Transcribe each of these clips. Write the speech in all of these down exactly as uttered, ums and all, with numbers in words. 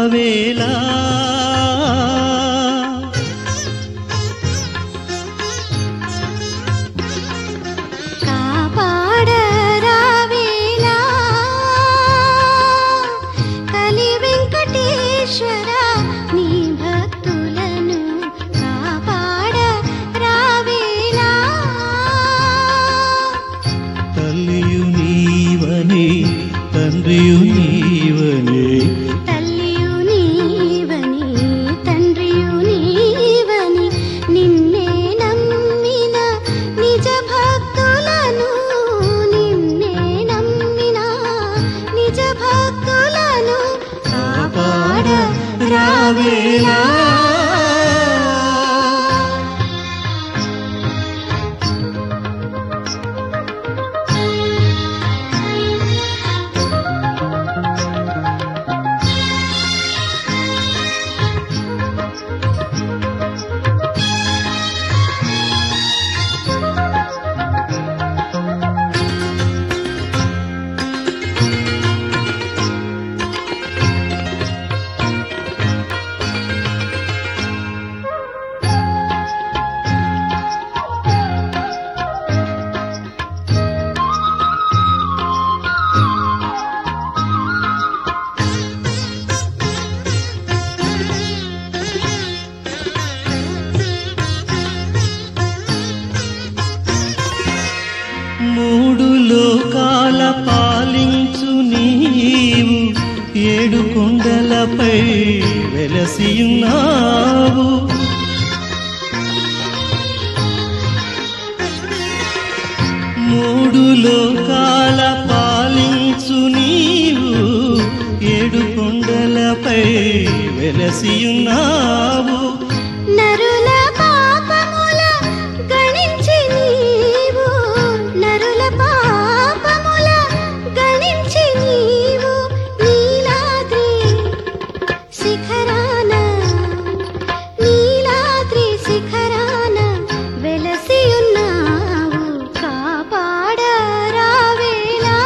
రావేలా కాపాడ రావేలా కలి వెంకటేశ్వర నీ భక్తులను కాపాడ రావేలా తల్లియు నీవని తండ్రియు నీవని తల్లియు నీవని తండ్రియు నీవని నిన్నే నమ్మిన నిజ భక్తులను నిన్నే నమ్మిన నిజ భక్తులను కాపాడ రావేలా మూడు లోకాల పాలించు నీవు ఏడు కొండలపై వెలసియున్నావు మూడు లోకాల పాలించు నీవు ఏడు కొండలపై వెలసియున్నావు నరుల పాపముల గణించి నీవు నరుల పాపముల గణించి నీవు నీలాద్రి శిఖరాన నీలాద్రి శిఖరాన వెలసియున్నావు కాపాడ రావేలా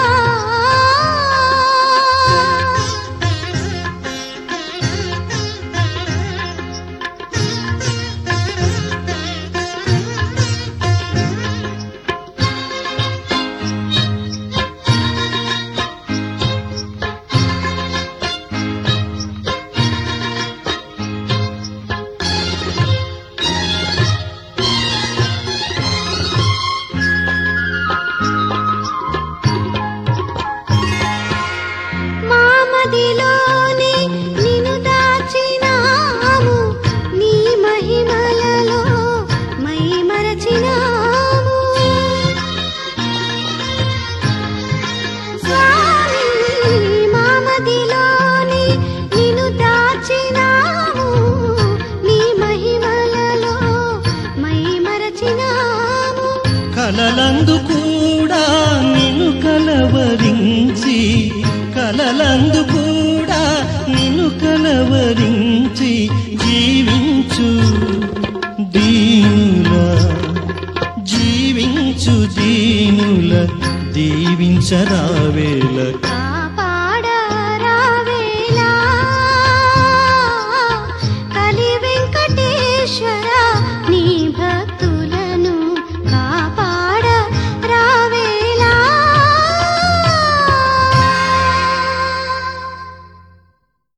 మామదిలోనే నిన్ను దాచినాము నీ మహిమలలో మై మరచినాము స్వామి మామదిలోనే నిన్ను దాచినాము నీ మహిమలలో మై మరచినాము కలలందు కూడా నిన్ను కలవరించి కలలందు కూడా నిన్ను కలవరించి జీవించు దీనుల జీవించు దీనుల దీవించరావేల కాపాడ